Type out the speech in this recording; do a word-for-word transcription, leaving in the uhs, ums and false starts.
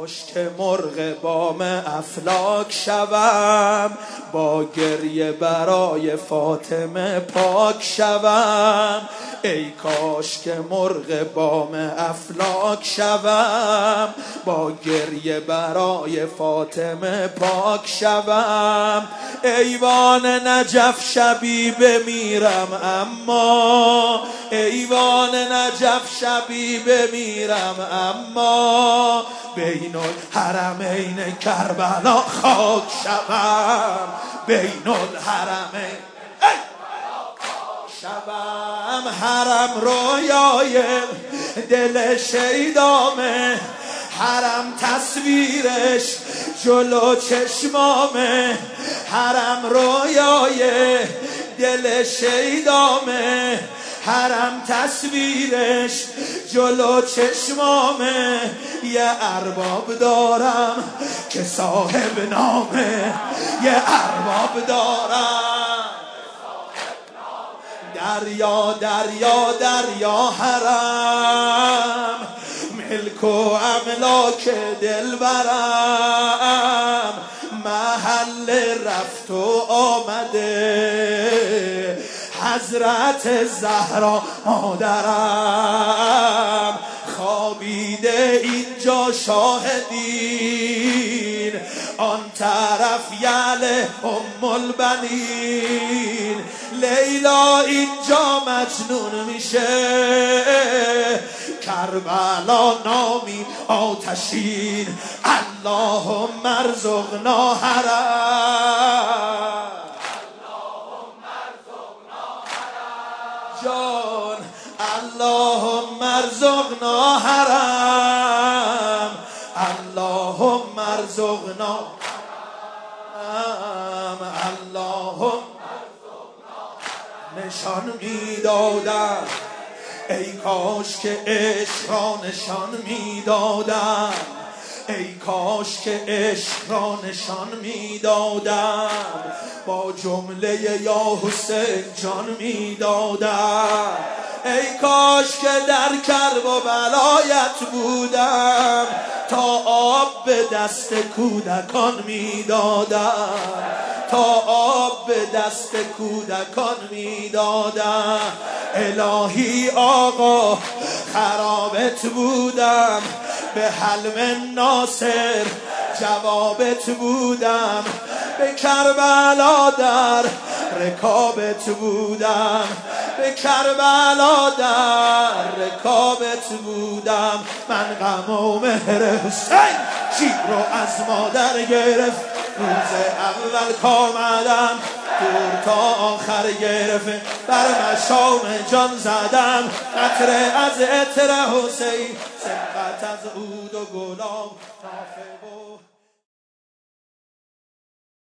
کاش که مرغ بام افلاک شوم، با گریه برای فاطمه پاک شوم. ای کاش که مرغ بام افلاک شوم، با گریه برای فاطمه پاک شوم. ایوان نجف شبی بمیرم اما، ایوان نجف شبی بمیرم اما، بین الحرمین کربلا خاک شوم، بین الحرمین شوم. حرم رویای دل شیدامه، حرم تصویرش جلو چشمامه، حرم رویای دل شیدامه، حرم تصویرش جلو چشمامه. یه ارباب دارم که صاحب نامه، یه ارباب دارم دریا دریا دریا حرم، ملک و املاک دلبرم، محل رفت و آمده حضرت زهرا مادرم. خوابیده اینجا شاهدین، آن طرف یله ام البنین. لیلا اینجا مجنون میشه، کربلا نامی آتشین. اللهم ارزقنا حرم، جان اللهم ارزقنا حرم، اللهم ارزقنا حرم، اللهم نشان میدادم، ای کاش که عشق را نشان میدادم، ای کاش که عشق را نشان میدادم، با جمله یا حسین جان میدادم. ای کاش که در کرب و بلایت بودم، تا آب به دست کودکان میدادم، تا آب به دست کودکان میدادم. الهی آقا خرابت بودم، به حلم ناصر جوابت بودم، به کربلا در رکابت بودم، به کربلا در رکابت بودم. من غم و مهر حسین شیر رو از مادر گرفت، روز اول کامدم دور تا آخر گرفت، بر مشام جان زدم قطره از عطر حسین، سبقت از عود و گلاب نافه و